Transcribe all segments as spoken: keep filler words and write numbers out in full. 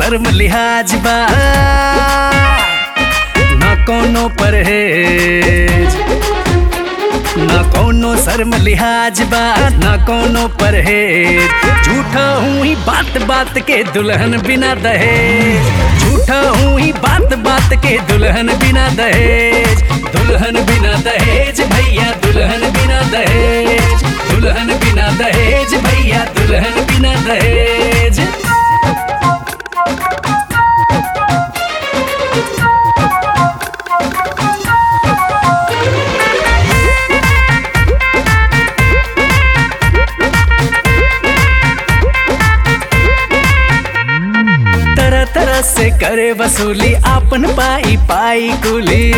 शर्म लिहाज बा, ना कोनो परहेज, ना कोनो शर्म लिहाज बा, ना कोनो परहेज। झूठा हूँ ही बात बात के दुल्हन बिना दहेज, झूठा हूँ ही बात बात के दुल्हन बिना दहेज। दुल्हन बिना दहेज भैया, दुल्हन बिना दहेज, दुल्हन बिना दहेज भैया, दुल्हन बिना दहेज। तरह तरह से करे वसूली, आपन पाई पाई कुली।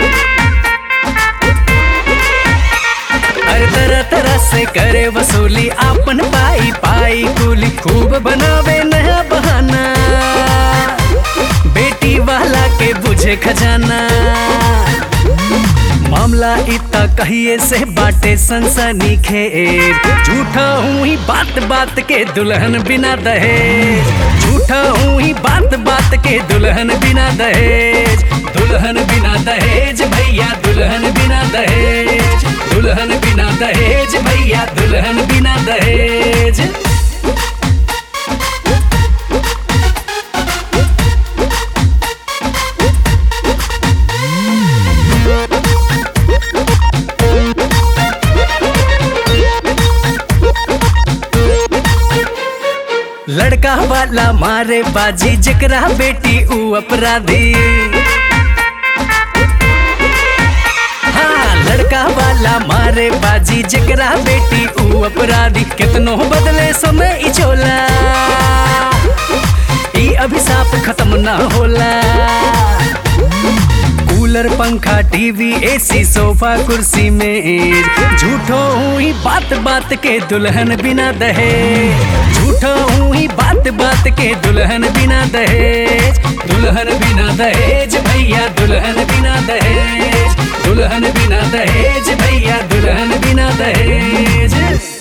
अरे तरह तरह से करे वसूली, आपन पाई पाई कुली। खूब बनावे नया बहाना, बेटी वाला के बुझे खजाना। मामला इतना कहिए से बाटे सनसनी खेज। झूठा हूँ ही बात बात के दुल्हन बिना दहेज, झूठा हूँ ही बात बात के दुल्हन बिना दहेज। दुल्हन बिना दहेज भैया, दुल्हन बिना दहेज, दुल्हन बिना दहेज भैया, दुल्हन बिना दहेज। लड़का वाला मारे बाजी, जकरा बेटी ऊ अपराधी। हाँ, लड़का वाला मारे बाजी, जकरा बेटी ऊ अपराधी। कितनो बदले समय इचोला, ई अभिशाप खत्म ना होला। कूलर पंखा टीवी एसी सोफा कुर्सी मेज। झूठो हूँ ही बात बात के दुल्हन बिना दहेज, झूठो हूँ ही बात बात के दुल्हन बिना दहेज। दुल्हन बिना दहेज भैया, दुल्हन बिना दहेज, दुल्हन बिना दहेज भैया, दुल्हन बिना दहेज।